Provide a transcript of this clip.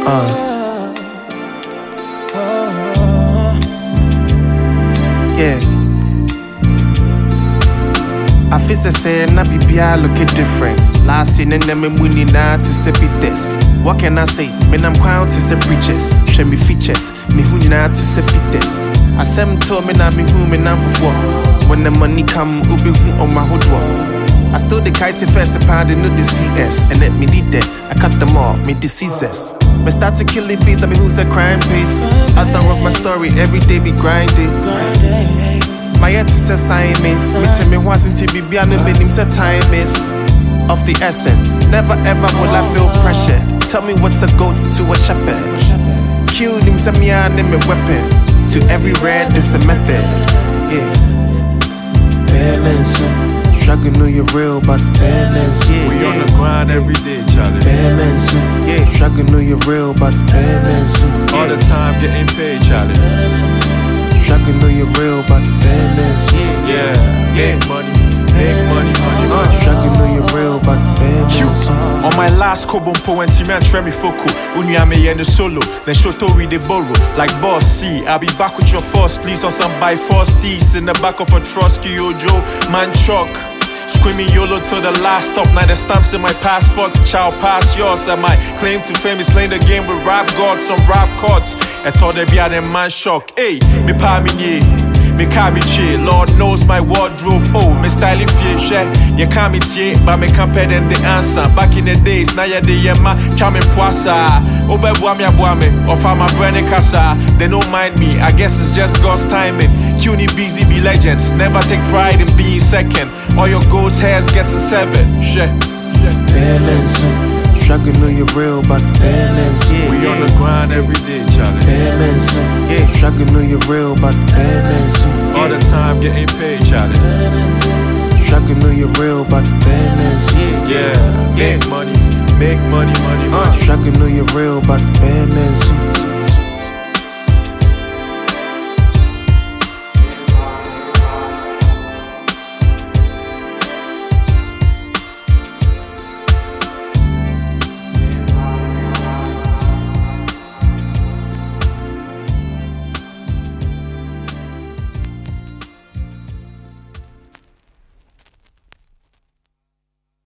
Yeah. I feel say na bibia look different. Last in and me money na to say this. What can I say? Me I'm crowned to say preachers. Show me features. Me who na to say fitness. I sem to me na me who me na for. When the money come, ubi who on my hood wall. I still the Kaisi first pound no the CS. And let me need that. I cut them off, me diseases. Me start to kill the beats, I mean who's a crime pace. I thought of my story, every day be grinding. My head is assignments. Me tell me wasn't to be beyond the minimum time is of the essence. Never ever will I feel pressure. Tell me what's a goat to a shepherd. Kill him, send me a weapon. To every red, there's a method. Yeah. Balance. Struggle, know you're real, but balance. Yeah, we on the grind every day, Charlie. Balance. Yeah. Struggle, know you're real, but balance. All the time getting paid, Charlie. Struggle, know you're real, but balance. Yeah. Make money, money. Struggle, know you're real, but balance. On my last Kobompo when Timan Tremi Foko, Unyame and the solo, then Shoto we the borrow. Like Boss C, I'll be back with your force, please, on some by force thieves in the back of a Trotsky Ojo, man truck. Screaming YOLO till the last stop. Now the stamps in my passport, child pass yours. And my claim to fame is playing the game with rap gods, some rap chords. I thought they'd be at a man shock. Hey, me pa me nye, me can't be chill. Lord knows my wardrobe. Oh, me style if you can't be tie, but me compare them the answer. Back in the days, now you're the yema, coming poisa. Obe buame abuame, offer my brand casa. They don't mind me, I guess it's just God's timing. CUNY busy be legends, never take pride in being second. All your goals hairs getting seven. Balance. Struggle, know you're real, but balance. We on the grind every day, Charlie. Balance. Struggle, know you're real, but balance. All the time getting paid, Charlie. Struggle, know you're real, but balance. Yeah. Make money. Struggle, know you're real, but balance.